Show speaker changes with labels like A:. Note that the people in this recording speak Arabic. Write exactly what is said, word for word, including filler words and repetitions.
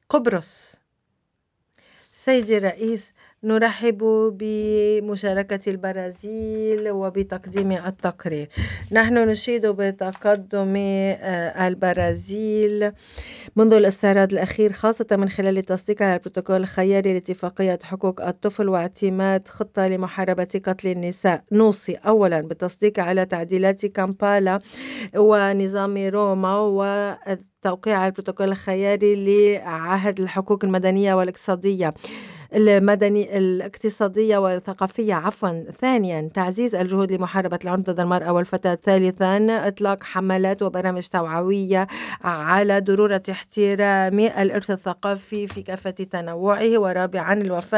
A: قبرص. سيدي الرئيس، نرحب بمشاركة البرازيل وبتقديم التقرير. نحن نشيد بتقدم آه، البرازيل منذ الاستعراض الأخير، خاصة من خلال التصديق على البروتوكول الخياري لاتفاقية حقوق الطفل واعتماد خطة لمحاربة قتل النساء. نوصي أولا بالتصديق على تعديلات كامبالا ونظام روما والتوقيع على البروتوكول الخياري لعهد الحقوق المدنية والاقتصادية المدني الاقتصادية والثقافية عفوا. ثانيا تعزيز الجهود لمحاربة العنف ضد المرأة والفتاة. ثالثا إطلاق حملات وبرامج توعوية على ضرورة احترام الإرث الثقافي في كافة تنوعه. ورابعا الوفاء